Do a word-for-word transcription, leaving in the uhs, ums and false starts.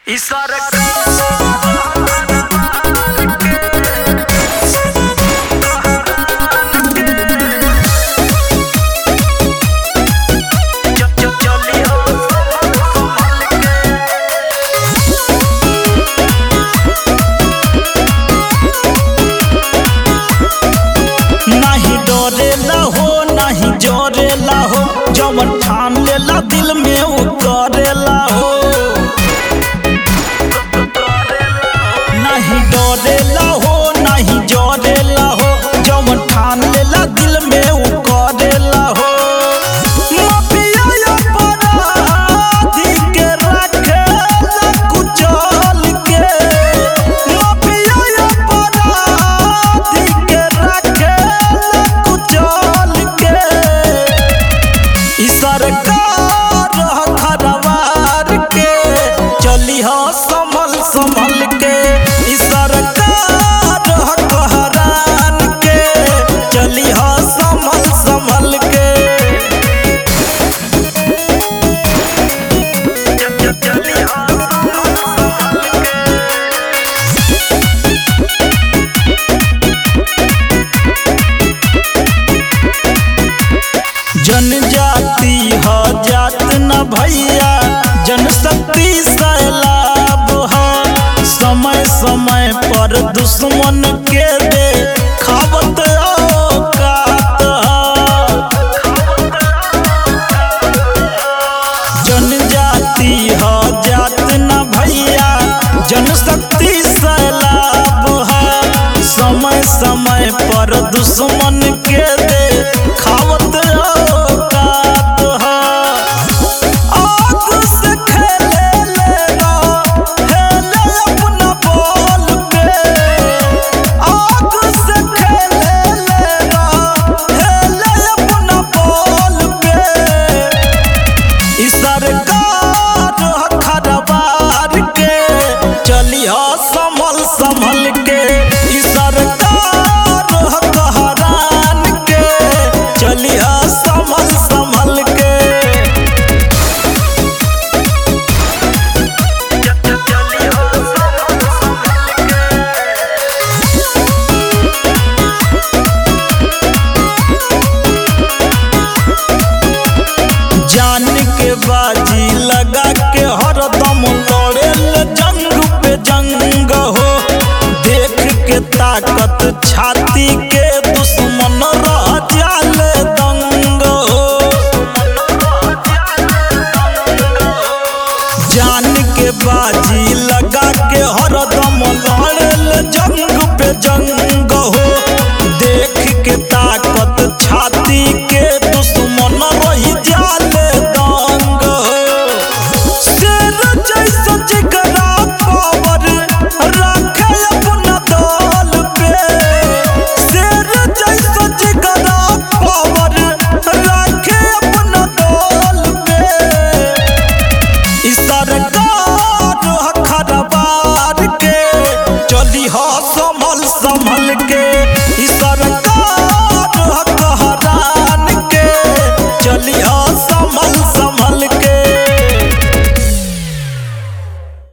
नहीं डरेला हो नहीं जरेला हो, जवन ठान लेला दिल में वो करेला हो। नहीं डरेला हो नहीं जरेला हो, जवन ठान लेला दिल में वो करेला हो। माफिया अपराधी के रखेला कुचल के, माफिया अपराधी के रखेला कुचल के। ई सरकार खरवार के चली हो संभल संभल के। ई सरकार कहरान के चली हो संभल संभल के। जनजाति हो जात न भैया, जनशक्ति सैलाब हो। समय समय पर दुश्मन के दे खावत औकात हो। जनजाति हो जात न भैया, जनशक्ति सैलाब हो। समय समय पर दुश्मन के दे खावत औकात हो। आग से खेले लेना हेले अपना बोल पे, आग से खेले लेना हेले अपना बोल पे। ई सरकार खरवार के चली हो संभल संभल के। ई सरकार कहरान के चली हो संभल संभल के। जान के बाजी लगा के हरदम लड़ेल जंग पे जंग हो। देख के ताकत छाती के दुश्मन रह जाले दंग हो। जान के बाजी लगा के हरदम लड़ेल जंग पे जंग हो। देख के ताकत छाती के दुश्मन रह जाले दंग हो। शेर जैसा जिगरा पावर रखे अपना दल पे, शेर जैसा जिगरा पावर रखे अपना दल पे। ई सरकार खरवार के चली हो संभल संभल के। ई सरकार